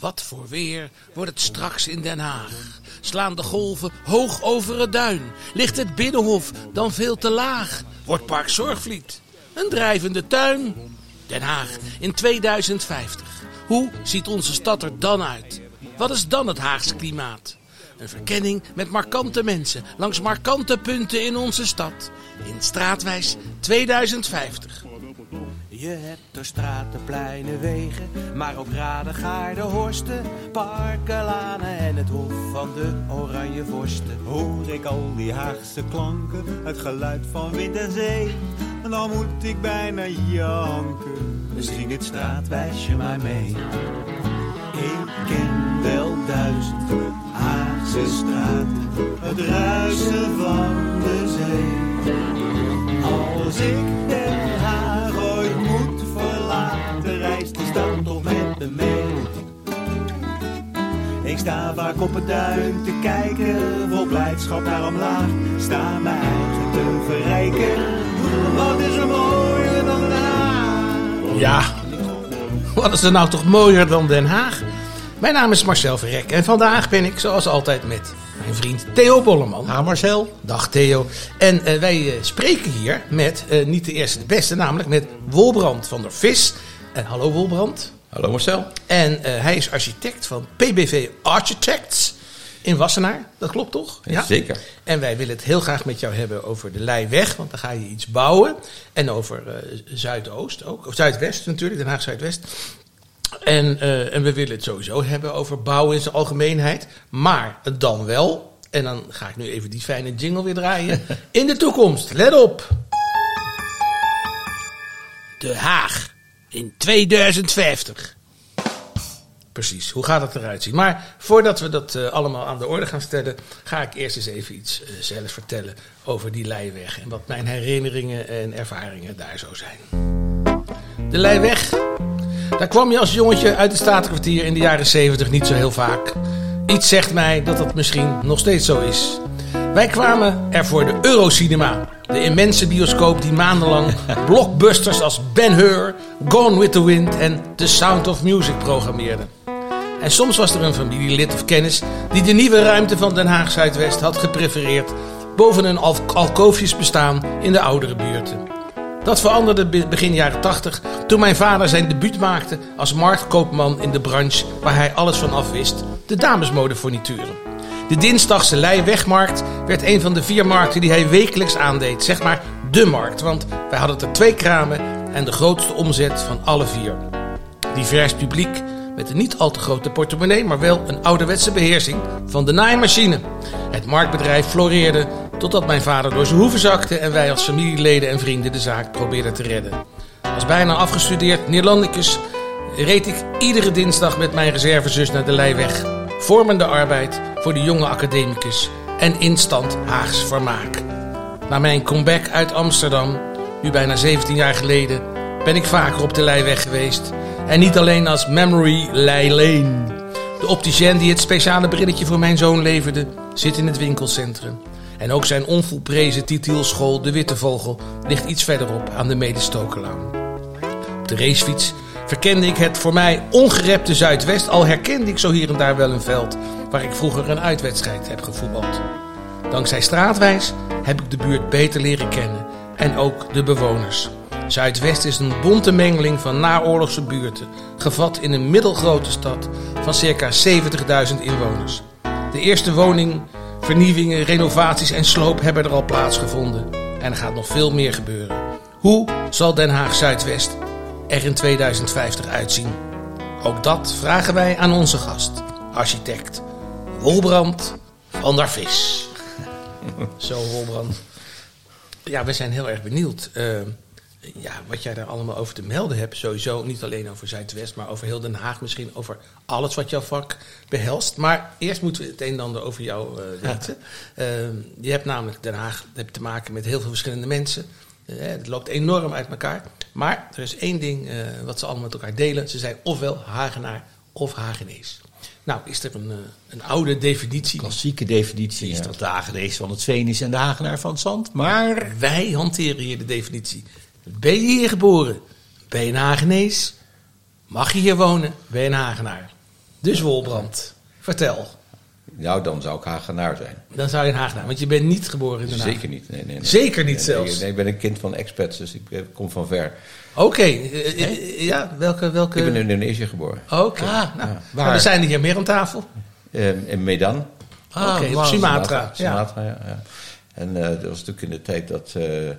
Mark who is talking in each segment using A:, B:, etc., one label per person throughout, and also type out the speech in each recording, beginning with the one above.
A: Wat voor weer wordt het straks in Den Haag? Slaan de golven hoog over het duin? Ligt het Binnenhof dan veel te laag? Wordt Park Zorgvliet een drijvende tuin? Den Haag in 2050. Hoe ziet onze stad er dan uit? Wat is dan het Haagse klimaat? Een verkenning met markante mensen langs markante punten in onze stad. In Straatwijs 2050.
B: Je hebt door straten, pleinen, wegen, maar ook raden, gaarden, horsten, parken, lanen en het hof van de oranje vorsten.
C: Hoor ik al die Haagse klanken, het geluid van wind en zee, en dan moet ik bijna janken.
B: Zing het straatwijsje maar mee. Ik ken wel 1000 Haagse straten, het ruisen van de zee. Als ik Den Haag ooit moet verlaten, reist die stad toch met me mee. Ik sta vaak op het duin te kijken, vol blijdschap naar omlaag. Sta mijn eigen te verrijken, wat is er mooier dan Den Haag?
A: Ja, wat is er nou toch mooier dan Den Haag? Mijn naam is Marcel Verrek en vandaag ben ik zoals altijd met mijn vriend Theo Bolleman.
D: Ha Marcel.
A: Dag Theo. En wij spreken hier met niet de eerste de beste, namelijk met Wolbrand van der Vis. Hallo Wolbrand.
D: Hallo Marcel.
A: En hij is architect van PBV Architects in Wassenaar. Dat klopt toch?
D: Ja, zeker.
A: En wij willen het heel graag met jou hebben over de Leiweg, want dan ga je iets bouwen. En over Zuidoost ook, of Zuidwest natuurlijk, Den Haag Zuidwest. En we willen het sowieso hebben over bouwen in zijn algemeenheid. Maar dan wel, en dan ga ik nu even die fijne jingle weer draaien. In de toekomst, let op. De Haag in 2050. Precies, hoe gaat het eruit zien? Maar voordat we dat allemaal aan de orde gaan stellen, ga ik eerst eens even iets zelf vertellen over die Leiweg. En wat mijn herinneringen en ervaringen daar zo zijn. De Leiweg. Daar kwam je als jongetje uit het Statenkwartier in de jaren 70 niet zo heel vaak. Iets zegt mij dat dat misschien nog steeds zo is. Wij kwamen er voor de Eurocinema. De immense bioscoop die maandenlang blockbusters als Ben-Hur, Gone with the Wind en The Sound of Music programmeerde. En soms was er een familielid of kennis die de nieuwe ruimte van Den Haag Zuidwest had geprefereerd boven een alkoofjes bestaan in de oudere buurten. Dat veranderde begin jaren 80 toen mijn vader zijn debuut maakte als marktkoopman in de branche waar hij alles van af wist, de damesmodefornituren. De dinsdagse Leiwegmarkt werd een van de 4 markten die hij wekelijks aandeed, zeg maar de markt, want wij hadden er 2 kramen en de grootste omzet van alle 4. Divers publiek met een niet al te grote portemonnee, maar wel een ouderwetse beheersing van de naaimachine. Het marktbedrijf floreerde totdat mijn vader door zijn hoeven zakte en wij als familieleden en vrienden de zaak probeerden te redden. Als bijna afgestudeerd Neerlandicus reed ik iedere dinsdag met mijn reservezus naar de Leiweg. Vormende arbeid voor de jonge academicus en instant Haags vermaak. Na mijn comeback uit Amsterdam, nu bijna 17 jaar geleden, ben ik vaker op de Leiweg geweest. En niet alleen als Memory Leilane. De opticien die het speciale brilletje voor mijn zoon leverde, zit in het winkelcentrum. En ook zijn onvolprezen titielschool De Witte Vogel ligt iets verderop aan de Medestokerlaan. Op de racefiets verkende ik het voor mij ongerepte Zuidwest, al herkende ik zo hier en daar wel een veld waar ik vroeger een uitwedstrijd heb gevoetbald. Dankzij Straatwijs heb ik de buurt beter leren kennen en ook de bewoners. Zuidwest is een bonte mengeling van naoorlogse buurten, gevat in een middelgrote stad van circa 70.000 inwoners. De eerste woning, vernieuwingen, renovaties en sloop hebben er al plaatsgevonden. En er gaat nog veel meer gebeuren. Hoe zal Den Haag Zuidwest er in 2050 uitzien? Ook dat vragen wij aan onze gast, architect Wolbrand van der Vis. Zo Wolbrand. Ja, we zijn heel erg benieuwd wat jij daar allemaal over te melden hebt. Sowieso niet alleen over Zuidwest, maar over heel Den Haag. Misschien over alles wat jouw vak behelst. Maar eerst moeten we het een en ander over jou weten. Je hebt namelijk Den Haag te maken met heel veel verschillende mensen. Het loopt enorm uit elkaar. Maar er is één ding wat ze allemaal met elkaar delen. Ze zijn ofwel Hagenaar of Hagenees. Nou, is er een oude definitie.
D: Klassieke definitie is dat de Hagenees van het veen is en de Hagenaar van het zand. Maar
A: wij hanteren hier de definitie. Ben je hier geboren? Ben je een Hagenees? Mag je hier wonen? Ben je een Hagenaar? Dus Wolbrand, vertel.
E: Nou, dan zou ik Hagenaar zijn.
A: Dan zou je een Hagenaar, want je bent niet geboren in Den Haag.
E: Zeker niet. Nee.
A: Zeker niet zelfs?
E: Nee, ik ben een kind van expats, dus ik kom van ver.
A: Oké, ja, welke?
E: Ik ben in Indonesië geboren.
A: Oké, nou, we zijn hier meer aan tafel.
E: In Medan.
A: Oké, op Sumatra.
E: Sumatra, ja. En dat was natuurlijk in de tijd dat...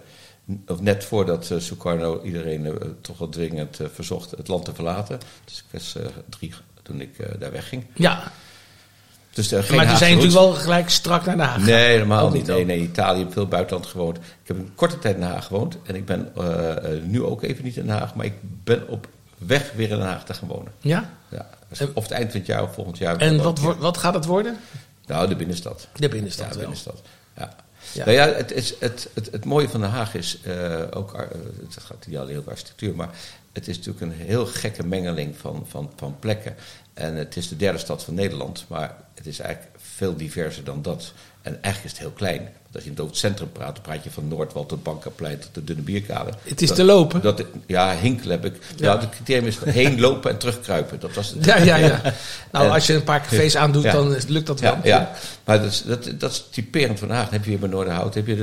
E: of net voordat Sukarno iedereen toch wel dringend verzocht het land te verlaten. Dus ik was 3 toen ik daar wegging.
A: Ja.
E: Dus,
A: maar toen zijn je natuurlijk wel gelijk strak naar Den Haag.
E: Nee, helemaal niet. Nee, Italië, heb veel buitenland gewoond. Ik heb een korte tijd in Den Haag gewoond. En ik ben nu ook even niet in Den Haag. Maar ik ben op weg weer in Den Haag te gaan wonen. Ja? Ja. Of het eind van het jaar of volgend jaar.
A: En wat gaat het worden?
E: Nou, de binnenstad.
A: De binnenstad
E: ja,
A: wel.
E: Binnenstad. Ja. Ja. Nou ja, het mooie van Den Haag is ook, het gaat niet alleen over architectuur, maar het is natuurlijk een heel gekke mengeling van plekken. En het is de 3e stad van Nederland, maar het is eigenlijk veel diverser dan dat. En eigenlijk is het heel klein. Want als je over het centrum praat, dan praat je van Noordwal tot Bankaplein tot de Dunne Bierkade.
A: Het is te lopen.
E: Hinkelen heb ik. Ja, het criterium is heen lopen en terugkruipen. Dat was het.
A: Ja. Nou, als je een paar cafés aandoet, dan lukt dat wel.
E: Ja. Maar dat is typerend van Den Haag. Dan heb je hier bij Noorderhout, heb je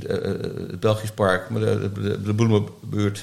E: het Belgisch Park, de Bloemenbuurt.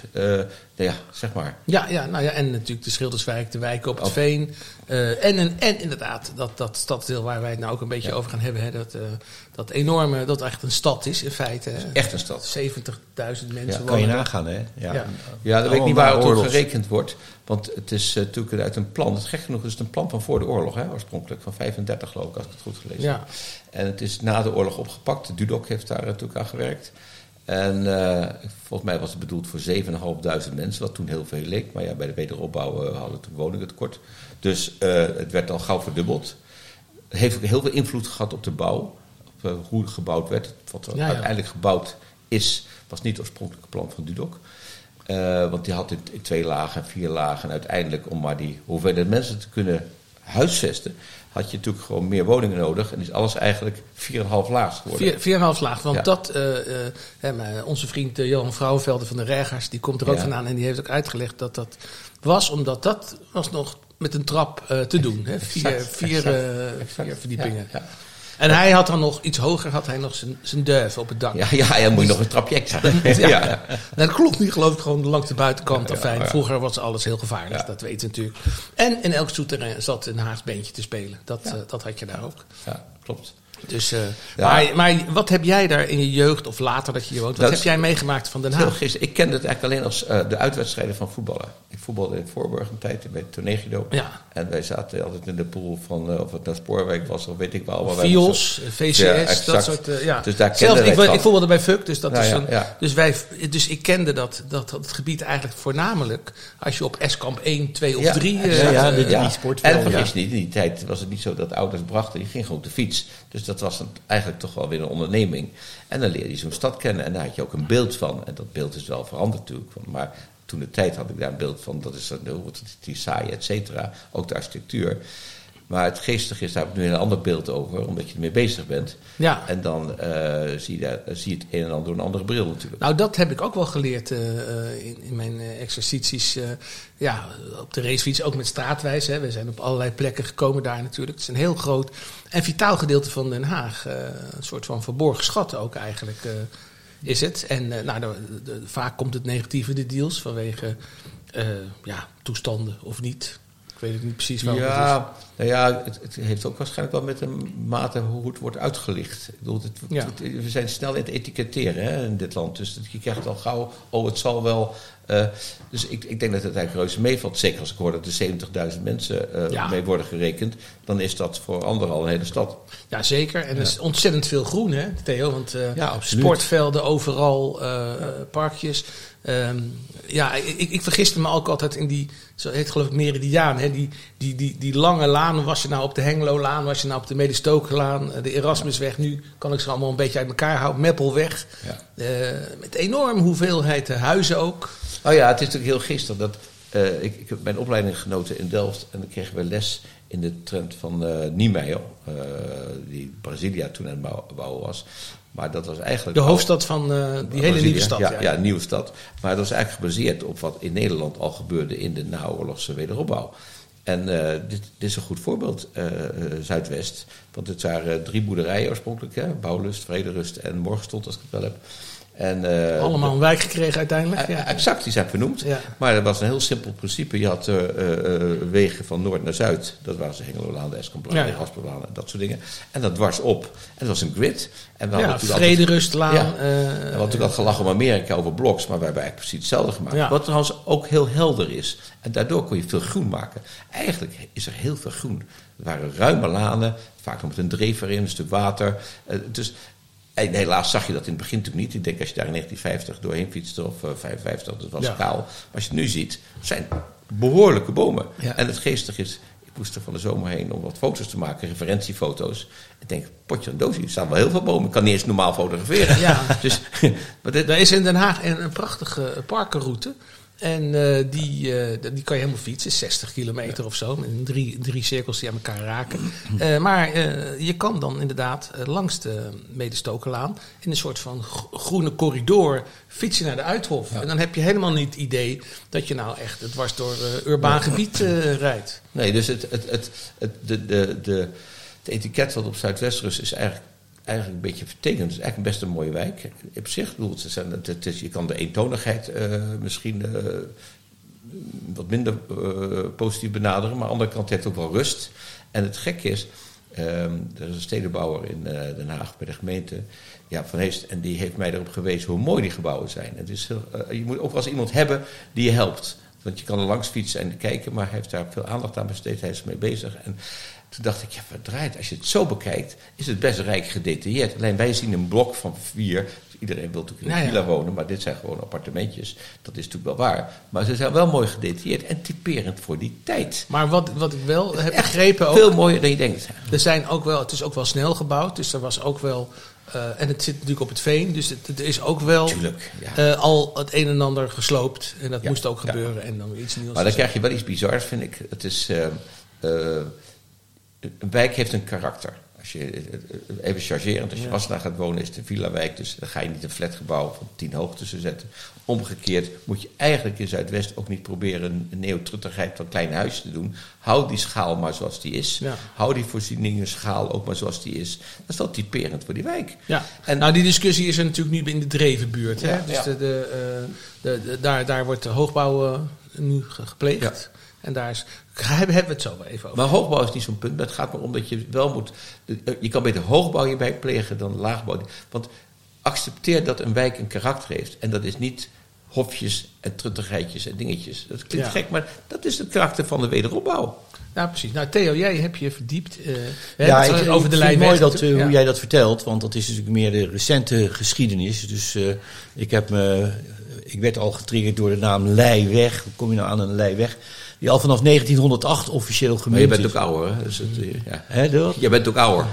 E: Zeg maar. Ja,
A: en natuurlijk de Schilderswijk, de wijken op het Veen. En inderdaad, dat stadsdeel waar wij het nou ook een beetje over gaan hebben. Hè, dat enorme, dat echt een stad is in feite. Hè.
E: Echt een stad.
A: 70.000 mensen wonen.
D: Kan je nagaan, hè?
E: Ja, dat weet ik niet waar het door gerekend wordt. Want het is natuurlijk uit een plan. Gek genoeg is het een plan van voor de oorlog, hè, oorspronkelijk. Van 35 geloof ik, als ik het goed gelezen heb. En het is na de oorlog opgepakt. De Dudok heeft daar natuurlijk aan gewerkt. En volgens mij was het bedoeld voor 7.500 mensen, wat toen heel veel leek. Maar ja, bij de wederopbouw hadden we toen woningen tekort. Dus het werd al gauw verdubbeld. Het heeft ook heel veel invloed gehad op de bouw. Op hoe het gebouwd werd. Wat er uiteindelijk gebouwd is, was niet het oorspronkelijke plan van Dudok. Want die had in 2 lagen en 4 lagen. En uiteindelijk, om maar die hoeveelheid mensen te kunnen huisvesten, had je natuurlijk gewoon meer woningen nodig. En is alles eigenlijk 4,5 laag geworden.
A: 4,5 laag, want onze vriend Johan Vrouwenvelde van de Reigers, die komt er ook vandaan. En die heeft ook uitgelegd dat was omdat dat was nog met een trap te doen. Hè? 4 verdiepingen. Ja. En hij had dan nog iets hoger, had hij nog zijn duif op het dak.
E: Ja, moet je nog een trapje extra.
A: Dat klopt niet, geloof ik, gewoon langs de buitenkant. Vroeger was alles heel gevaarlijk, dat weet je natuurlijk. En in elk souterrain zat een Haags beentje te spelen. Dat had je daar ook.
E: Ja, klopt.
A: Dus, maar wat heb jij daar in je jeugd of later dat je hier woont? Wat heb jij meegemaakt van Den Haag?
E: Ik kende het eigenlijk alleen als de uitwedstrijden van voetballen. Ik voetbalde in Voorburg een tijd bij Tonegido. Ja. En wij zaten altijd in de pool van of het nou Spoorwijk was of weet ik wel.
A: Fios, VCS, dat soort.
E: Dus daar kende
A: ik voetbalde bij FUC, dus dat is Dus ik kende dat het gebied eigenlijk voornamelijk als je op Eskamp 1, 2 of 3...
E: de sportvelden. En vergis niet, in die tijd was het niet zo dat ouders brachten, die gingen gewoon op de fiets. Dus dat was dan eigenlijk toch wel weer een onderneming. En dan leerde je zo'n stad kennen en daar had je ook een beeld van. En dat beeld is wel veranderd natuurlijk. Maar toen de tijd had ik daar een beeld van, dat is die saai, et cetera. Ook de architectuur. Maar het geestige is, daar heb ik nu een ander beeld over, omdat je ermee bezig bent. Ja. En dan zie je het een en ander door een andere bril natuurlijk.
A: Nou, dat heb ik ook wel geleerd in mijn exercities. Op de racefiets, ook met straatwijs. Hè. We zijn op allerlei plekken gekomen daar natuurlijk. Het is een heel groot en vitaal gedeelte van Den Haag. Een soort van verborgen schat ook eigenlijk is het. En vaak komt het negatieve de deals vanwege toestanden of niet. Ik weet het niet precies waarom
E: het heeft ook waarschijnlijk wel met een mate hoe het wordt uitgelicht. Ik bedoel, we zijn snel in het etiketteren, hè, in dit land. Dus je krijgt al gauw, het zal wel. Dus ik denk dat het eigenlijk reuze meevalt. Zeker als ik hoor dat er 70.000 mensen mee worden gerekend. Dan is dat voor anderen al een hele stad.
A: Ja, zeker. En er is ontzettend veel groen, hè, Theo? Want sportvelden overal, parkjes. Ik vergiste me ook altijd in die, zo heet geloof ik Meridiaan, hè? Die lange laan. Was je nou op de Hengelo-laan, was je nou op de Medistokerlaan, de Erasmusweg. Nu kan ik ze allemaal een beetje uit elkaar houden. Meppelweg. Ja. Met enorme hoeveelheid huizen ook.
E: Oh ja, het is natuurlijk heel geestig. Ik heb mijn opleiding genoten in Delft en dan kregen we les in de trend van Niemeyer, die Brasilia toen aan het bouwen was. Maar dat was eigenlijk...
A: De hoofdstad van die hele nieuwe stad.
E: Ja, een nieuwe stad. Maar dat was eigenlijk gebaseerd op wat in Nederland al gebeurde in de naoorlogse wederopbouw. En dit is een goed voorbeeld, Zuidwest. Want het waren 3 boerderijen oorspronkelijk. Hè? Bouwlust, Vrederust en Morgenstond, als ik het wel heb. En,
A: allemaal een wijk gekregen uiteindelijk? Ja.
E: Exact, die zijn vernoemd. Ja. Maar dat was een heel simpel principe. Je had wegen van noord naar zuid. Dat waren de Hengelolaan, de Escomplaan, de Haspelaan en dat soort dingen. En dat dwars op. En dat was een grid. En we
A: Vrederustlaan.
E: We hadden natuurlijk al gelachen om Amerika over bloks. Maar wij hebben eigenlijk precies hetzelfde gemaakt. Ja. Wat trouwens ook heel helder is. En daardoor kon je veel groen maken. Eigenlijk is er heel veel groen. Er waren ruime lanen. Vaak nog met een dreef erin, een stuk water. En helaas zag je dat in het begin natuurlijk niet. Ik denk als je daar in 1950 doorheen fietste of 55, dat was kaal. Maar als je het nu ziet, zijn behoorlijke bomen. Ja. En het geestig is, ik moest er van de zomer heen om wat foto's te maken, referentiefoto's. Ik denk, potje en doosje, er staan wel heel veel bomen. Ik kan niet eens normaal fotograferen. Ja. Dus,
A: er is in Den Haag een prachtige parkenroute. En die kan je helemaal fietsen, 60 kilometer of zo. Met drie cirkels die aan elkaar raken. Maar je kan dan inderdaad langs de Medestokerlaan in een soort van groene corridor fietsen naar de Uithof. Ja. En dan heb je helemaal niet het idee dat je nou echt dwars door urbaan gebied rijdt.
E: Nee, dus het etiket wat op Zuidwest rust is eigenlijk een beetje vertekend. Het is eigenlijk best een mooie wijk. Op zich, je kan de eentonigheid misschien wat minder positief benaderen. Maar aan de andere kant heeft het ook wel rust. En het gekke is, er is een stedenbouwer in Den Haag bij de gemeente, Van Heest, en die heeft mij erop gewezen hoe mooi die gebouwen zijn. Het is je moet ook wel eens iemand hebben die je helpt. Want je kan er langs fietsen en kijken, maar hij heeft daar veel aandacht aan besteed. Hij is mee bezig. En toen dacht ik, verdraaid, als je het zo bekijkt, is het best rijk gedetailleerd. Alleen wij zien een blok van 4. Iedereen wil natuurlijk in een villa wonen, maar dit zijn gewoon appartementjes. Dat is natuurlijk wel waar. Maar ze zijn wel mooi gedetailleerd en typerend voor die tijd.
A: Maar wat ik wel heb begrepen ook,
E: veel mooier dan je denkt.
A: Het is ook wel snel gebouwd, dus er was ook wel. En het zit natuurlijk op het veen, dus het is ook wel al het een en ander gesloopt. En dat moest ook gebeuren en dan weer iets nieuws.
E: Maar dan krijg je wel iets bizars, vind ik. Het is, een wijk heeft een karakter. Als je even chargerend, als je Wassenaar gaat wonen, is het een villa-wijk. Dus dan ga je niet een flatgebouw van 10 hoog tussen zetten. Omgekeerd moet je eigenlijk in Zuidwest ook niet proberen een neotruttigheid van kleine huisjes te doen. Hou die schaal maar zoals die is. Ja. Hou die voorzieningen schaal ook maar zoals die is. Dat is wel typerend voor die wijk.
A: Ja. En die discussie is er natuurlijk nu in de Drevenbuurt. Hè? Dus daar wordt de hoogbouw nu gepleegd. Ja. En daar hebben we het zo wel even over.
E: Maar hoogbouw is niet zo'n punt. Maar het gaat maar om dat je wel moet. Je kan beter hoogbouw je wijk plegen dan laagbouw. Want accepteer dat een wijk een karakter heeft. En dat is niet hofjes en truttigheidjes en dingetjes. Dat klinkt gek, maar dat is het karakter van de wederopbouw.
A: Ja, precies. Nou, Theo, jij hebt je verdiept
D: over de lijn. Mooi hoe jij dat vertelt, want dat is natuurlijk meer de recente geschiedenis. Dus ik werd al getriggerd door de naam Leiweg. Hoe kom je nou aan een Leiweg? Die al vanaf 1908 officieel gemunt is.
E: Maar je bent ook ouder, hè? Dus je bent ook ouder.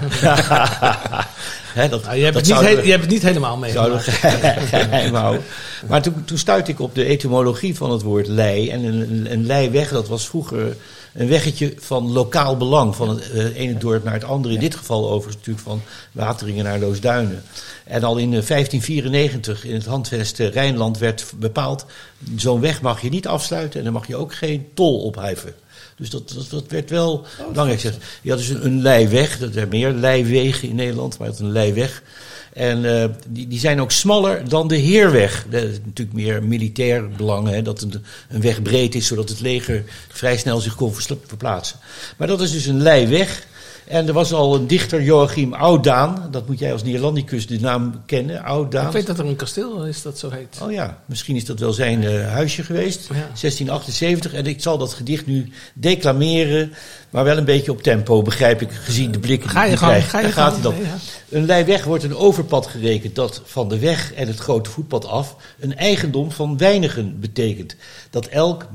A: Je hebt het niet helemaal meegemaakt.
D: Geheim houden. Maar toen stuitte ik op de etymologie van het woord lei. En een leiweg, dat was vroeger een weggetje van lokaal belang. Van het ene dorp naar het andere. In dit geval overigens natuurlijk van Wateringen naar Loosduinen. En al in 1594 in het handvest Rijnland werd bepaald, zo'n weg mag je niet afsluiten en dan mag je ook geen tol opheffen. Dus dat werd wel belangrijk gezegd. Je had dus een leiweg, er zijn meer leiwegen in Nederland, maar het is een leiweg. En die zijn ook smaller dan de heerweg. Dat is natuurlijk meer militair belang, hè, dat een weg breed is, zodat het leger vrij snel zich kon verplaatsen. Maar dat is dus een leiweg. En er was al een dichter, Joachim Oudaan. Dat moet jij als Neerlandicus de naam kennen, Oudaan.
A: Ik weet dat er een kasteel is dat zo heet.
D: Oh ja, misschien is dat wel zijn huisje geweest. Ja. 1678. En ik zal dat gedicht nu declameren, maar wel een beetje op tempo, begrijp ik, gezien de blikken die ik krijg. Daar gaat hij dan. Ja. Een leiweg wordt een overpad gerekend dat van de weg en het grote voetpad af een eigendom van weinigen betekent. Dat elk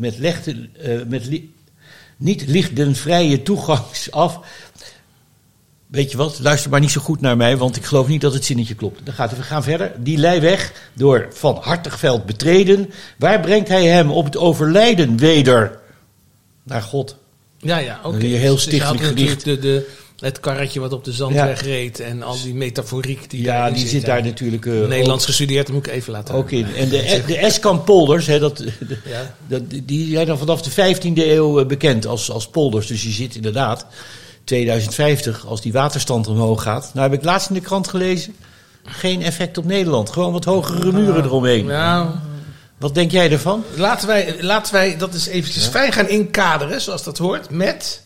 D: niet ligt den vrije toegangs af. Weet je wat, luister maar niet zo goed naar mij, want ik geloof niet dat het zinnetje klopt. We gaan verder. Die leiweg, door Van Hartigveld betreden, waar brengt hij hem op het overlijden weder? Naar God.
A: Ja, oké.
D: Hier heel stichtelijk
A: gedicht. Het karretje wat op de zandweg reed en al die metaforiek die
D: die zit daar natuurlijk...
A: Nederlands gestudeerd, dat moet ik even laten
D: horen. Oké, en de Eskampolders, die zijn dan vanaf de 15e eeuw bekend als polders. Dus je zit inderdaad 2050, als die waterstand omhoog gaat. Nou heb ik laatst in de krant gelezen, geen effect op Nederland. Gewoon wat hogere muren eromheen.
A: Ja.
D: Wat denk jij ervan?
A: Laten wij dat eens eventjes fijn gaan inkaderen, zoals dat hoort, met...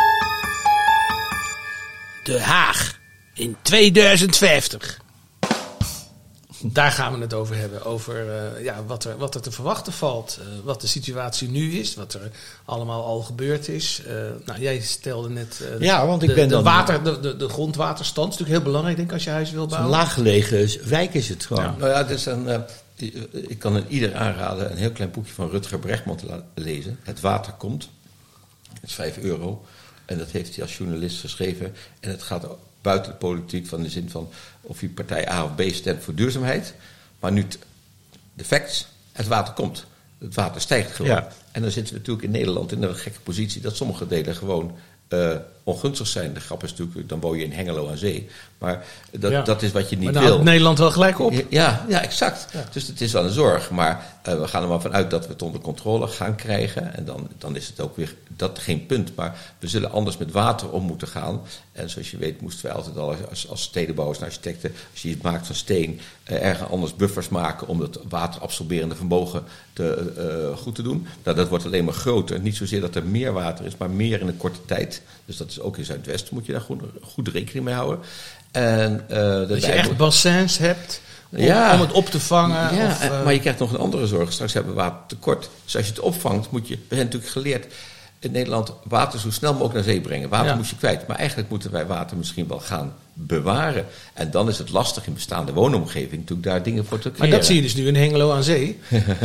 A: Den Haag in 2050. Daar gaan we het over hebben. Over wat er te verwachten valt. Wat de situatie nu is. Wat er allemaal al gebeurd is. Jij stelde net...
D: want ik ben
A: de grondwaterstand is natuurlijk heel belangrijk, denk ik, als je huis wil bouwen.
D: Een laaggelegen wijk is het gewoon.
E: Ja. Nou ja, dus ik kan ieder aanraden een heel klein boekje van Rutger Bregman te lezen. Het water komt. Het is €5. En dat heeft hij als journalist geschreven. En het gaat buiten de politiek van de zin van of je partij A of B stemt voor duurzaamheid. Maar nu de facts, het water komt. Het water stijgt gewoon. Ja. En dan zitten we natuurlijk in Nederland in een gekke positie dat sommige delen gewoon ongunstig zijn. De grap is natuurlijk, dan woon je in Hengelo aan zee. Maar dat is wat je niet wil.
A: Maar Nederland wel gelijk op.
E: Ja, exact. Ja. Dus het is wel een zorg. Maar we gaan er maar vanuit dat we het onder controle gaan krijgen. En dan is het ook weer dat geen punt. Maar we zullen anders met water om moeten gaan. En zoals je weet moesten wij altijd al als stedenbouwers en architecten, als je het maakt van steen, ergens anders buffers maken om het waterabsorberende vermogen goed te doen. Nou, dat wordt alleen maar groter. Niet zozeer dat er meer water is, maar meer in een korte tijd. Dus dat is ook in Zuidwest, moet je daar goed rekening mee houden. En,
A: dat je echt bassins hebt om het op te vangen.
E: Ja, maar je krijgt nog een andere zorg. Straks hebben we watertekort. Dus als je het opvangt, we zijn natuurlijk geleerd in Nederland water zo snel mogelijk naar zee brengen. Water moet je kwijt. Maar eigenlijk moeten wij water misschien wel gaan bewaren. En dan is het lastig in bestaande woonomgeving natuurlijk daar dingen voor te creëren.
A: Maar dat zie je dus nu in Hengelo aan zee.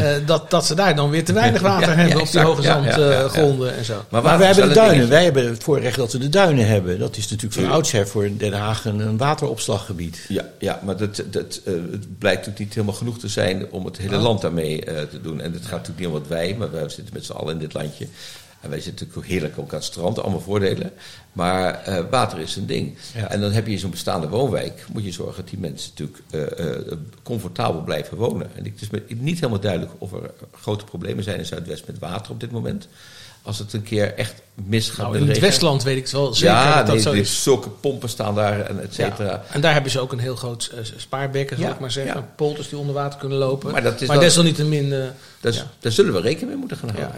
A: Dat ze daar dan weer te weinig water hebben op die hoge zandgronden en zo.
D: Maar wij hebben de duinen. Wij hebben het voorrecht dat we de duinen hebben. Dat is natuurlijk van oudsher voor Den Haag een wateropslaggebied.
E: Ja, maar het blijkt natuurlijk niet helemaal genoeg te zijn om het hele land daarmee te doen. En het gaat natuurlijk niet om wat wij, maar wij zitten met z'n allen in dit landje. En wij zitten natuurlijk heerlijk ook aan het strand, allemaal voordelen. Maar water is een ding. Ja. En dan heb je in zo'n bestaande woonwijk, moet je zorgen dat die mensen natuurlijk comfortabel blijven wonen. En het is me niet helemaal duidelijk of er grote problemen zijn in Zuidwest met water op dit moment. Als het een keer echt misgaat.
A: In het Westland weet ik het wel zeker dat zo is.
E: Zulke pompen staan daar en et cetera.
A: Ja. En daar hebben ze ook een heel groot spaarbekken, zal ik maar zeggen. Ja. Polters die onder water kunnen lopen.
E: Maar
A: desalniettemin...
E: Daar zullen we rekening mee moeten gaan houden.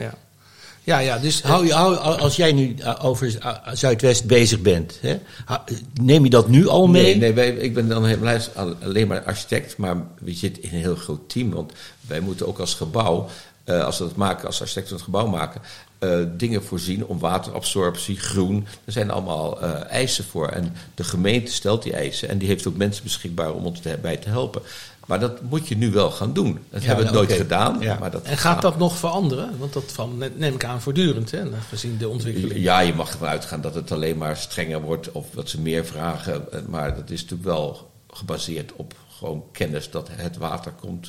A: Ja, dus
D: als jij nu over Zuidwest bezig bent, hè, neem je dat nu al mee?
E: Nee, ik ben dan alleen maar architect, maar we zitten in een heel groot team. Want wij moeten ook als gebouw, als we dat maken, als architecten het gebouw maken, dingen voorzien om waterabsorptie, groen. Er zijn allemaal eisen voor. En de gemeente stelt die eisen en die heeft ook mensen beschikbaar om ons daarbij te helpen. Maar dat moet je nu wel gaan doen. Dat hebben we nooit gedaan.
A: Ja.
E: Maar
A: en gaat dat nog veranderen? Want dat neem ik aan voortdurend, hè, gezien de ontwikkeling.
E: Ja, je mag ervan uitgaan dat het alleen maar strenger wordt of dat ze meer vragen. Maar dat is natuurlijk wel gebaseerd op gewoon kennis dat het water komt.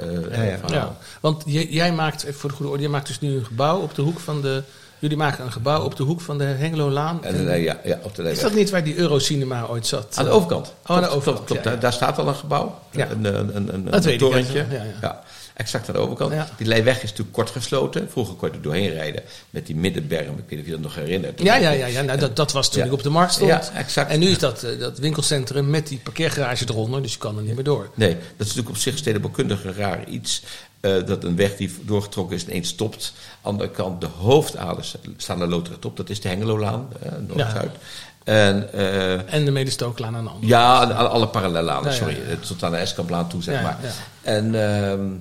A: Want jij maakt, voor de goede orde, jij maakt dus nu een gebouw op de hoek van de... Jullie maken een gebouw op de hoek van de Hengelolaan.
E: Op de
A: is dat niet waar die Eurocinema ooit zat?
E: Aan de overkant.
A: Aan de overkant.
E: Klopt. Ja. Daar staat al een gebouw.
A: Ja.
E: Een torentje. Ja. Exact aan de overkant. Ja. Die Leijweg is natuurlijk kort gesloten. Vroeger kon je er doorheen rijden met die middenberm. Ik weet niet of je dat nog herinnert.
A: Nou, dat was toen ik op de markt stond.
E: Ja, exact.
A: En nu is dat winkelcentrum met die parkeergarage eronder. Dus je kan er niet meer door.
E: Nee, dat is natuurlijk op zich stedenbouwkundig een raar iets. Dat een weg die doorgetrokken is ineens stopt. Aan de andere kant, de hoofdaders staan er loodrecht op. Dat is de Hengelolaan, Noord-Zuid.
A: En de Medestoocklaan aan de andere
E: kant. Ja, alle parallellaan, sorry. Tot aan de Eskamlaan toe, zeg maar. Ja. En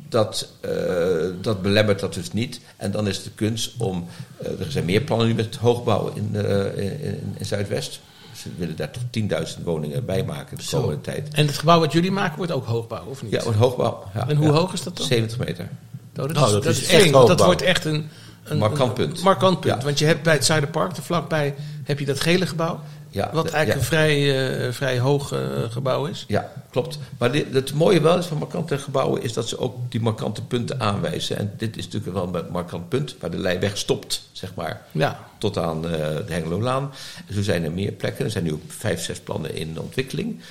E: dat belemmert dat dus niet. En dan is het de kunst om... er zijn meer plannen nu met hoogbouw in Zuidwest. Ze willen daar tot 10.000 woningen bij maken de komende tijd.
A: En het gebouw wat jullie maken wordt ook hoogbouw, of niet?
E: Ja, wordt hoogbouw. Ja.
A: En hoe hoog is dat dan?
E: 70 meter.
A: Dat is echt hoogbouw. Dat wordt echt een
E: markant punt.
A: Want je hebt bij het Zuiderpark, er vlakbij, heb je dat gele gebouw. Wat eigenlijk een vrij hoog gebouw is.
E: Ja, klopt. Maar het mooie wel is van markante gebouwen is dat ze ook die markante punten aanwijzen. En dit is natuurlijk wel een markant punt waar de Leiweg stopt, zeg maar. Ja. Tot aan de Hengelolaan. En zo zijn er meer plekken. Er zijn nu ook 5, 6 plannen in ontwikkeling.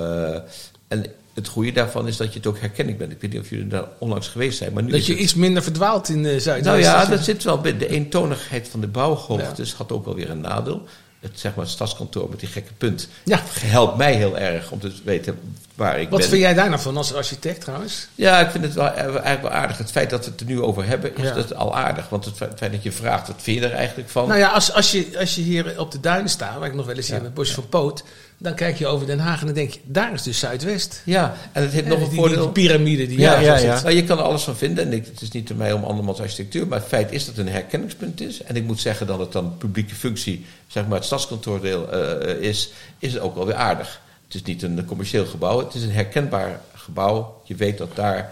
E: En het goede daarvan is dat je het ook herkenning bent. Ik weet niet of jullie daar onlangs geweest zijn. Maar nu
A: dat je iets minder verdwaalt in Zuidwest.
E: Nou ja, dat zit wel bij de eentonigheid van de bouwhoogtes. Had ook wel weer een nadeel. Het stadskantoor met die gekke punt. Ja. Helpt mij heel erg om te weten waar ik ben.
A: Wat vind jij daar nou van als architect trouwens?
E: Ja, ik vind het eigenlijk wel aardig. Het feit dat we het er nu over hebben, is dat al aardig. Want het feit dat je vraagt, wat vind je er eigenlijk van?
A: Nou ja, als je hier op de duinen staat, waar ik nog wel eens zie in het bosje van Poot, dan kijk je over Den Haag en dan denk je, daar is dus Zuidwest.
E: Ja, en het heeft nog een voordeel.
A: Die piramide die
E: Nou, je kan er alles van vinden. En het is niet aan mij om andermans architectuur. Maar het feit is dat het een herkenningspunt is. En ik moet zeggen dat het dan publieke functie, zeg maar het stadskantoordeel is het ook wel weer aardig. Het is niet een commercieel gebouw. Het is een herkenbaar gebouw. Je weet dat daar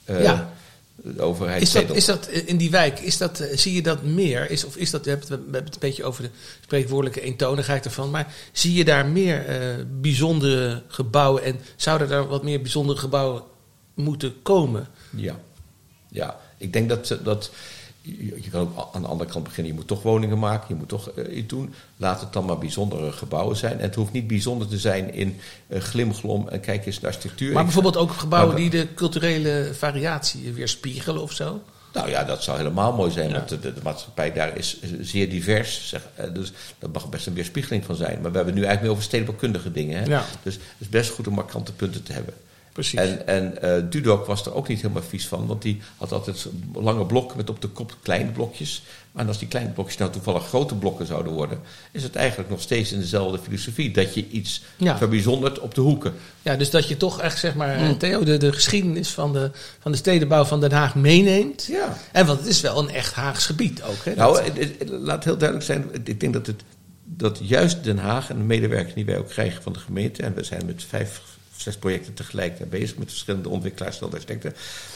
E: de overheid...
A: Is dat in die wijk, zie je dat meer? We hebben het een beetje over de spreekwoordelijke eentonigheid ervan. Maar zie je daar meer bijzondere gebouwen? En zouden daar wat meer bijzondere gebouwen moeten komen?
E: Ja. Ik denk dat je kan ook aan de andere kant beginnen. Je moet toch woningen maken, je moet toch iets doen. Laat het dan maar bijzondere gebouwen zijn. En het hoeft niet bijzonder te zijn in glimglom en kijk eens naar architectuur.
A: Maar bijvoorbeeld ook gebouwen die de culturele variatie weerspiegelen of zo?
E: Nou ja, dat zou helemaal mooi zijn. Want de maatschappij daar is zeer divers. Dus dat mag best een weerspiegeling van zijn. Maar we hebben nu eigenlijk meer over stedelijkkundige dingen. Hè? Ja. Dus het is best goed om markante punten te hebben.
A: Precies.
E: En Dudok was er ook niet helemaal vies van. Want die had altijd lange blokken met op de kop kleine blokjes. Maar als die kleine blokjes nou toevallig grote blokken zouden worden, is het eigenlijk nog steeds in dezelfde filosofie. Dat je iets verbijzondert op de hoeken. Ja,
A: dus dat je toch echt, zeg maar, Theo, de geschiedenis van de stedenbouw van Den Haag meeneemt. Ja. En want het is wel een echt Haags gebied ook. Hè,
E: nou, laat heel duidelijk zijn. Ik denk dat juist Den Haag en de medewerkers die wij ook krijgen van de gemeente, en we zijn met 5-6 projecten tegelijk bezig met verschillende ontwikkelaars en architecten.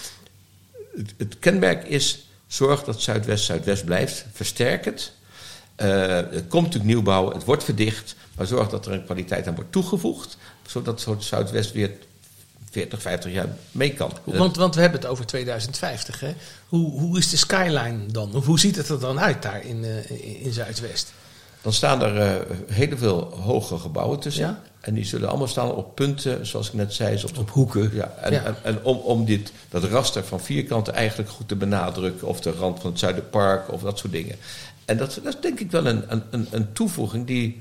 E: Het kenmerk is: zorg dat Zuidwest blijft. Versterk het. Er komt natuurlijk nieuwbouw. Het wordt verdicht. Maar zorg dat er een kwaliteit aan wordt toegevoegd. Zodat Zuidwest weer 40, 50 jaar mee kan.
A: Want we hebben het over 2050. Hè? Hoe is de skyline dan? Of hoe ziet het er dan uit daar in Zuidwest?
E: Dan staan er heel veel hoge gebouwen tussen. Ja? En die zullen allemaal staan op punten, zoals ik net zei.
D: Op hoeken.
E: Ja, en om dat raster van vierkanten eigenlijk goed te benadrukken. Of de rand van het Zuiderpark of dat soort dingen. En dat is denk ik wel een toevoeging die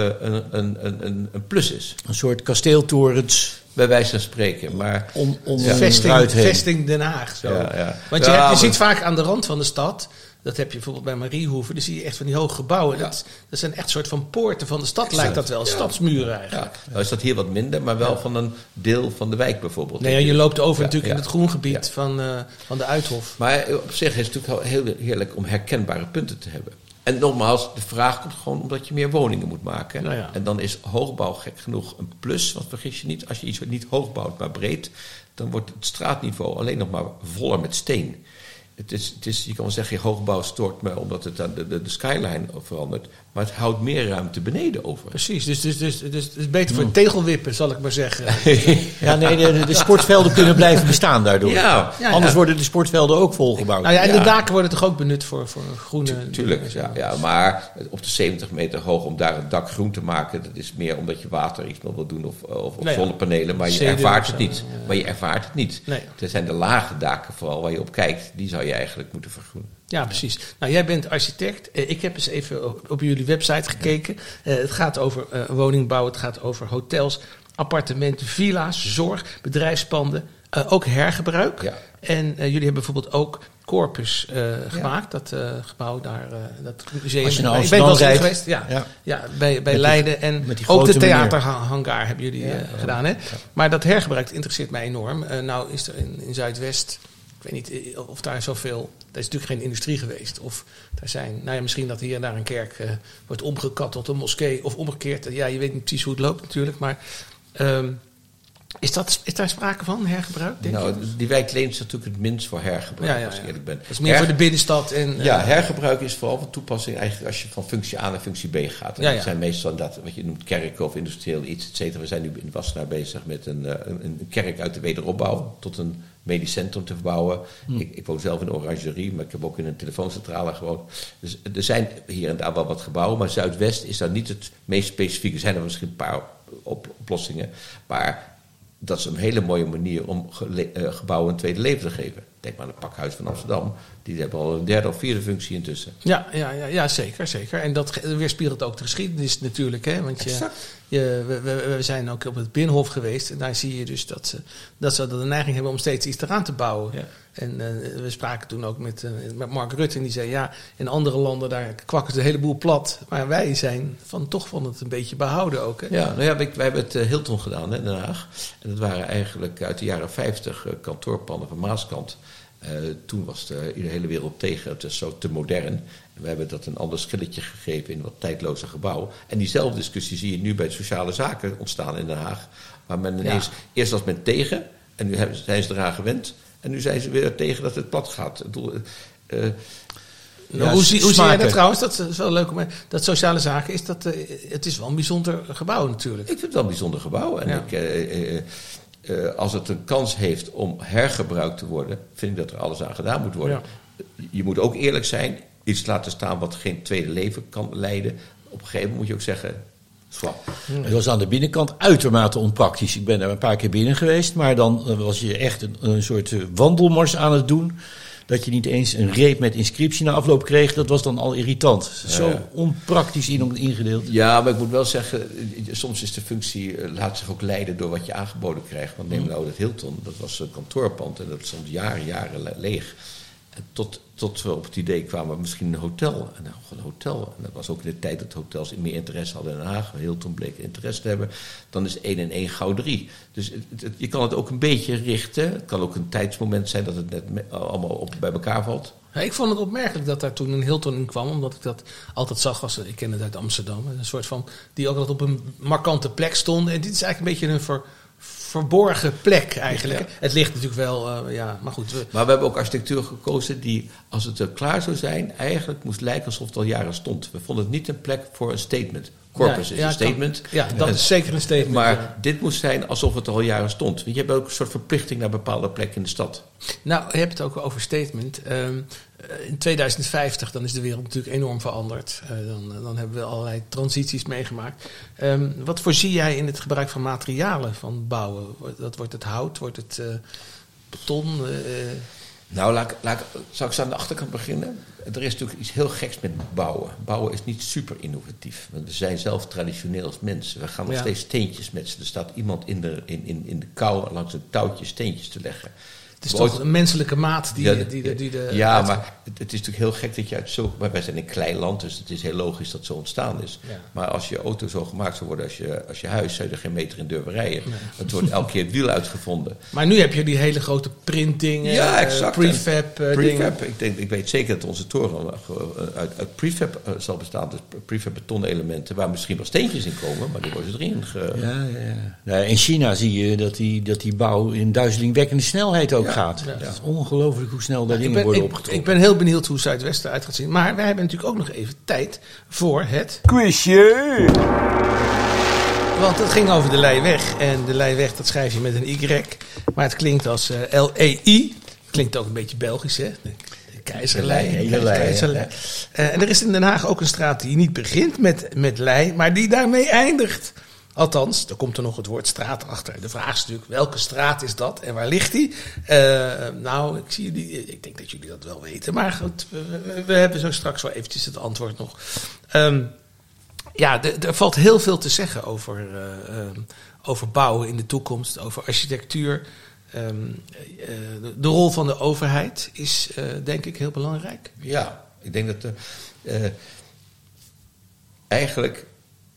E: een plus is.
D: Een soort kasteeltorens.
E: Bij wijze van spreken. Maar
A: vesting Den Haag. Zo. Ja. Want je ziet vaak aan de rand van de stad. Dat heb je bijvoorbeeld bij Mariehoeven. Dan zie je echt van die hoge gebouwen. Ja. Dat zijn echt soort van poorten van de stad. Lijkt dat wel. Stadsmuren eigenlijk.
E: Ja. Nou is dat hier wat minder. Maar wel van een deel van de wijk bijvoorbeeld.
A: Nee, je loopt over natuurlijk in het groengebied van de Uithof.
E: Maar op zich is het natuurlijk heel heerlijk om herkenbare punten te hebben. En nogmaals, de vraag komt gewoon omdat je meer woningen moet maken. Nou ja. En dan is hoogbouw gek genoeg een plus. Want vergis je niet, als je iets niet hoog bouwt, maar breed, dan wordt het straatniveau alleen nog maar voller met steen. Het is, je kan wel zeggen, hoogbouw stoort me omdat het aan de skyline verandert. Maar het houdt meer ruimte beneden over.
A: Precies, dus het is beter voor tegelwippen, zal ik maar zeggen.
D: De sportvelden kunnen blijven bestaan daardoor. Anders worden de sportvelden ook volgebouwd.
A: Nou ja, en de daken worden toch ook benut voor groene...
E: Tuurlijk, ja, maar op de 70 meter hoog om daar een dak groen te maken, dat is meer omdat je water iets nog wil doen of zonnepanelen. Maar je ervaart het niet. Maar je ervaart het niet. Nee. Er zijn de lage daken vooral waar je op kijkt, die zou je eigenlijk moeten vergroenen.
A: Ja, precies. Nou, jij bent architect. Ik heb eens even op jullie website gekeken. Het gaat over woningbouw, het gaat over hotels, appartementen, villa's, zorg, bedrijfspanden, ook hergebruik. Ja. En jullie hebben bijvoorbeeld ook Corpus gemaakt, dat gebouw daar, dat museum.
D: Als je nou Amsterdam rijdt.
A: Geweest, bij Leiden. En ook de theaterhangar hebben jullie gedaan. Hè? Ja. Maar dat hergebruik interesseert mij enorm. Nou is er in Zuidwest... Ik weet niet of daar zoveel... Er is natuurlijk geen industrie geweest. Of daar zijn... Nou ja, misschien dat hier en daar een kerk wordt omgekapt tot een moskee. Of omgekeerd. Ja, je weet niet precies hoe het loopt natuurlijk. Maar Is daar sprake van, hergebruik? Denk je?
E: Die wijk leent zich natuurlijk het minst voor hergebruik, als ik eerlijk ben.
A: Dat is meer voor de binnenstad.
E: Hergebruik is vooral van toepassing eigenlijk als je van functie A naar functie B gaat. En dat zijn meestal inderdaad wat je noemt kerken of industrieel iets, et cetera. We zijn nu in Wassenaar bezig met een kerk uit de wederopbouw tot een medisch centrum te verbouwen. Ik woon zelf in een orangerie, maar ik heb ook in een telefooncentrale gewoond. Dus er zijn hier en daar wel wat gebouwen, maar Zuidwest is daar niet het meest specifieke. Er zijn er misschien een paar oplossingen, maar dat is een hele mooie manier om gebouwen een tweede leven te geven. Denk maar aan het Pakhuis van Amsterdam. Die hebben al een derde of vierde functie intussen.
A: Ja, zeker. En dat weerspiegelt ook de geschiedenis natuurlijk. Hè? Want we zijn ook op het Binnenhof geweest. En daar zie je dus dat ze de neiging hebben om steeds iets eraan te bouwen. Ja. En we spraken toen ook met Mark Rutte. En die zei, in andere landen daar kwakken ze de hele boel plat. Maar wij zijn toch van het een beetje behouden ook. Hè?
E: Ja, wij hebben het Hilton gedaan in Den Haag. En dat waren eigenlijk uit de jaren 50 kantoorpanden van Maaskant. Toen was de hele wereld tegen, het is zo te modern. En we hebben dat een ander schilletje gegeven in wat tijdloze gebouw. En diezelfde discussie zie je nu bij de sociale zaken ontstaan in Den Haag. Waar men ineens, eerst was men tegen, en nu zijn ze eraan gewend. En nu zijn ze weer tegen dat het plat gaat.
A: Hoe zie jij dat trouwens? Dat is wel leuk om. Dat sociale zaken is het is wel een bijzonder gebouw natuurlijk.
E: Ik vind het wel een bijzonder gebouw. En als het een kans heeft om hergebruikt te worden, vind ik dat er alles aan gedaan moet worden. Ja. Je moet ook eerlijk zijn, iets laten staan wat geen tweede leven kan leiden. Op een gegeven moment moet je ook zeggen, slap.
D: Het was aan de binnenkant uitermate onpraktisch. Ik ben er een paar keer binnen geweest, maar dan was je echt een soort wandelmars aan het doen. Dat je niet eens een reep met inscriptie na afloop kreeg, dat was dan al irritant. Zo onpraktisch ingedeeld.
E: Ja, maar ik moet wel zeggen, soms is de functie, laat zich ook leiden door wat je aangeboden krijgt. Want neem nou dat Hilton, dat was een kantoorpand en dat stond jaren leeg. En tot we op het idee kwamen, misschien een hotel. En een hotel. En dat was ook in de tijd dat hotels meer interesse hadden in Den Haag. Hilton bleek interesse te hebben. Dan is 1 en 1 gauw 3. Dus je kan het ook een beetje richten. Het kan ook een tijdsmoment zijn dat het net allemaal bij elkaar valt.
A: Ja, ik vond het opmerkelijk dat daar toen een Hilton in kwam. Omdat ik dat altijd zag ik ken het uit Amsterdam. Een soort van, die ook altijd op een markante plek stond. En dit is eigenlijk een beetje een verborgen plek eigenlijk. Ja. Het ligt natuurlijk wel, maar goed.
E: Maar we hebben ook architectuur gekozen die, als het er klaar zou zijn, eigenlijk moest lijken alsof het al jaren stond. We vonden het niet een plek voor een statement. Corpus is een statement.
A: Dat is zeker een statement.
E: Maar dit moest zijn alsof het al jaren stond. Want je hebt ook een soort verplichting naar bepaalde plekken in de stad.
A: Nou, je hebt het ook over statement. In 2050 dan is de wereld natuurlijk enorm veranderd. Dan hebben we allerlei transities meegemaakt. Wat voorzie jij in het gebruik van materialen van bouwen? Wordt het hout? Wordt het beton?
E: Nou, zal ik aan de achterkant beginnen? Er is natuurlijk iets heel geks met bouwen. Bouwen is niet super innovatief. Want we zijn zelf traditioneel als mensen. We gaan nog steeds steentjes metsen. Er staat iemand in de kou langs een touwtje steentjes te leggen.
A: Het is toch een menselijke maat die
E: maar het is natuurlijk heel gek dat je uit zo... Maar wij zijn een klein land, dus het is heel logisch dat het zo ontstaan is. Ja. Maar als je auto zo gemaakt zou worden als je huis, zou je er geen meter in durven rijden. Nee. Het wordt elke keer het wiel uitgevonden.
A: Maar nu heb je die hele grote printdingen, prefab dingen.
E: Ik weet zeker dat onze toren uit prefab zal bestaan. Dus prefab betonelementen waar misschien wel steentjes in komen, maar die worden erin
D: in China zie je dat die bouw in duizelingwekkende snelheid ook gaat. Ja. Het is ongelooflijk hoe snel daar dingen worden opgetrokken.
A: Ik ben heel benieuwd hoe Zuidwest eruit gaat zien. Maar wij hebben natuurlijk ook nog even tijd voor het
B: quizje.
A: Want het ging over de Leiweg. En de Leiweg, dat schrijf je met een Y. Maar het klinkt als L-E-I. Klinkt ook een beetje Belgisch, hè? De Keizerlei. En er is in Den Haag ook een straat die niet begint met Lei, maar die daarmee eindigt. Althans, er komt er nog het woord straat achter. De vraag is natuurlijk, welke straat is dat en waar ligt die? Ik denk dat jullie dat wel weten. Maar goed, we hebben zo straks wel eventjes het antwoord nog. Er valt heel veel te zeggen over bouwen in de toekomst, over architectuur. De rol van de overheid is denk ik heel belangrijk.
E: Ja, ik denk dat eigenlijk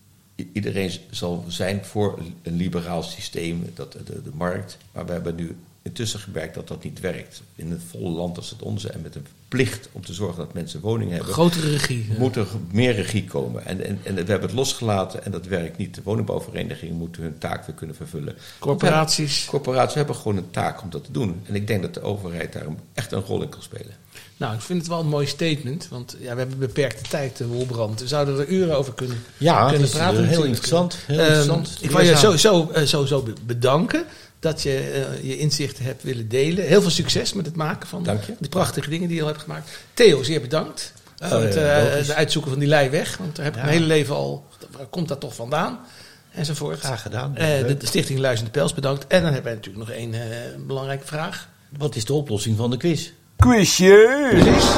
E: iedereen zal zijn voor een liberaal systeem, de markt. Maar we hebben nu intussen gemerkt dat dat niet werkt. In een vol land als het onze en met een plicht om te zorgen dat mensen woningen hebben.
A: Grotere regie.
E: Moet er meer regie komen. En we hebben het losgelaten en dat werkt niet. De woningbouwverenigingen moeten hun taak weer kunnen vervullen.
A: Corporaties
E: hebben gewoon een taak om dat te doen. En ik denk dat de overheid daar echt een rol in kan spelen.
A: Nou, ik vind het wel een mooi statement. Want we hebben beperkte tijd, Wolbrand. We zouden er uren over kunnen praten.
D: Heel interessant. Heel interessant.
A: Ik wil je sowieso bedanken dat je je inzichten hebt willen delen. Heel veel succes met het maken van de prachtige dingen die je al hebt gemaakt. Theo, zeer bedankt voor het uitzoeken van die Leiweg. Want daar heb ik mijn hele leven al... Waar komt dat toch vandaan? Enzovoort.
D: Graag gedaan.
A: De Stichting Luizende Pels bedankt. En dan hebben wij natuurlijk nog één belangrijke vraag.
D: Wat is de oplossing van de quiz?
C: Quizje!
A: Precies.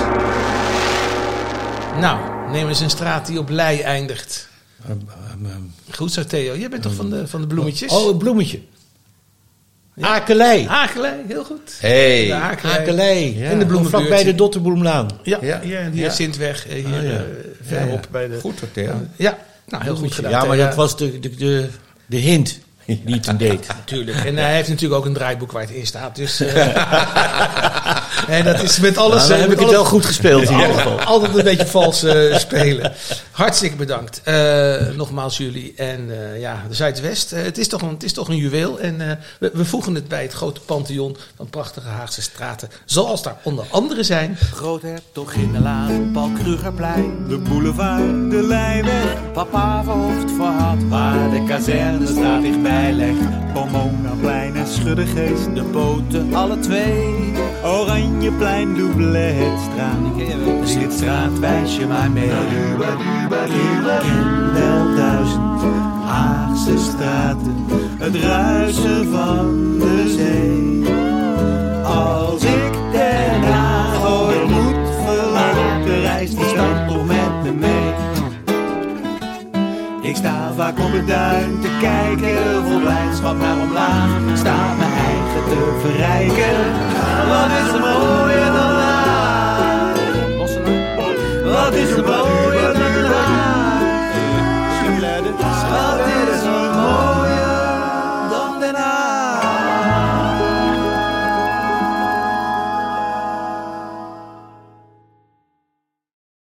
A: Nou, neem eens een straat die op Lei eindigt. Goed zo, Theo. Jij bent toch van de bloemetjes?
D: Oh, een bloemetje. Ja. Akelei.
A: Akelei, heel goed.
E: Hey.
D: Akelei.
A: In de bloemenbuurt.
D: Vlakbij de Dotterbloemlaan.
A: Ja, die Sintweg hier verderop. Bij de...
E: Goed hoor, Theo.
A: Ja, nou heel goed gedaan.
D: Ja, maar dat was de hint die hij toen deed.
A: Natuurlijk. En hij heeft natuurlijk ook een draaiboek waar het in staat. Dus en dat is met alles...
D: Nou, dan heb ik het wel goed gespeeld in ieder geval.
A: Altijd een beetje vals spelen. Hartstikke bedankt. Nogmaals jullie. En de Zuidwest. Het is toch een juweel. En we voegen het bij het grote pantheon van prachtige Haagse straten. Zoals daar onder andere zijn...
B: Groothertoginnelaan, Paul Krugerplein.
C: De boulevard, de Leiweg.
B: Papa Voogd voorhad, waar de kazernestraat dichtbij legt.
C: Pomonaplein en Schuddegeest.
B: De poten, alle twee.
C: Oranjeplein, Doubletstraat.
B: De Slitstraat, wijs je maar mee.
C: Ik ken wel 1000 Haagse straten. Het ruisen van de zee. Als ik Den Haag ooit moet verlaten, reist die stad toch met me mee. Ik sta vaak op het duin te kijken, vol blijdschap naar omlaag. Sta mijn eigen te verrijken.